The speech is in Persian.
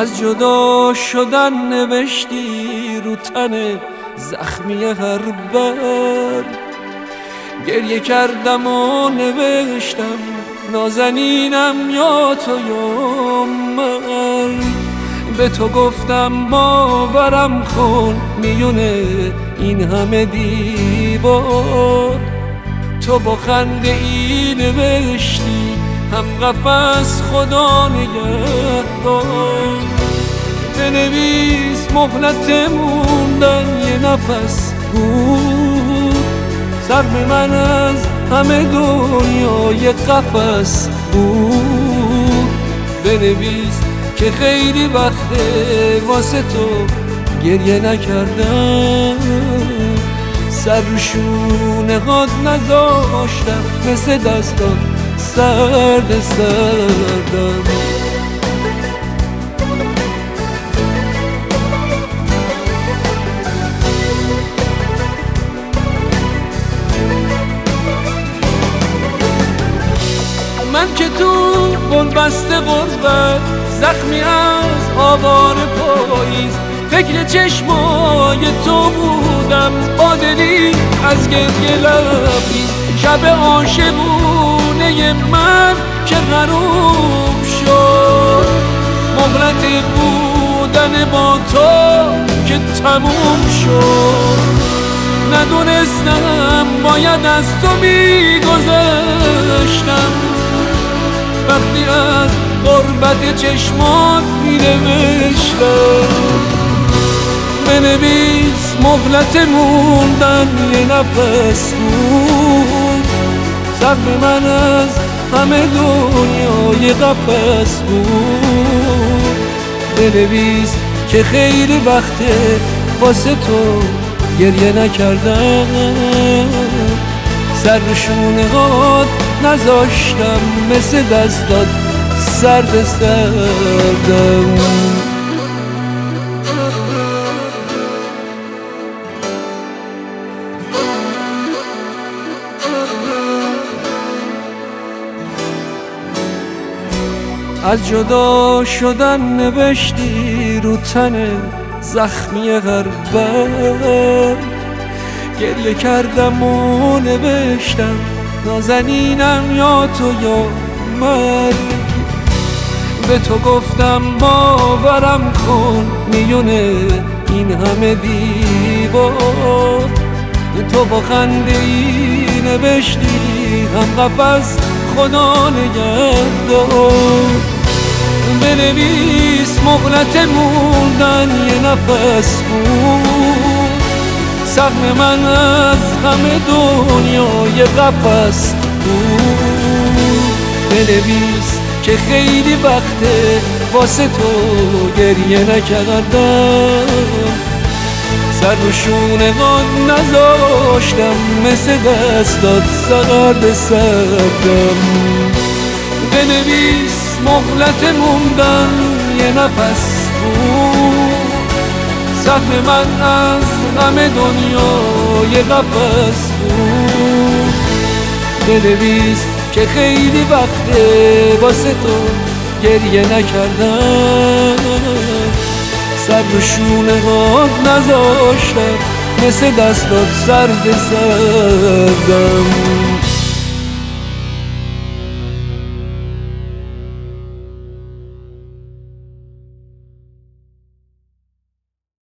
از جدا شدن نوشتی رو تن زخمی هر بر. گریه کردم و نوشتم نازنینم یا تو یا من. به تو گفتم باورم کن میونه این همه دیوار. تو با خنده ای نوشتی هم قفس خدا نگهدار. بنویس مهلت موندن یه نفس بود. سهم من از همه دنیا یه قفس بود. بنویس که خیلی وقته واسه تو گریه نکردم. سر رو شونه هات نذاشتم مثل دستان سرد سردم. من که تو بنبست غربت زخمی از آوار پاییز فکر چشمای تو بودم با دلی از گریه لبریز. شب عاشقونه من که غروب شد. مهلت بودن با تو که تموم شد. ندونستم باید از تو میگذشتم وقتی از غربت چشمات مینوشتم. بنویس مهلت موندن یه نفس بود. زخم من از همه دنیا یه قفس بود. بنویس که خیلی وقته واسه تو گریه نکردم. سر رو شونه هات نذاشتم مثل دستات سرد سردم. از جدا شدن نوشتی رو تن زخمی هر بر. گریه کردم و نوشتم نازنینم یا تو یا من. به تو گفتم باورم کن میونه این همه دیوار. تو با خنده ای نوشتی هم قفس خدا نگهدار. بنویس مهلت موندن یه نفس بود. سهم من از همه دنیا یه قفس بود. بنویس که خیلی وقته واسه تو گریه نکردم. سر رو شونه هات نذاشتم مثل دستات سرد سردم. بنویس مهلت موندن یه نفس بود. سهم من از همه دنیا یه قفس بود. بنویس که خیلی وقته واسه تو گریه نکردم. سر رو شونه هات نذاشتم مثل دستات سرد سردم.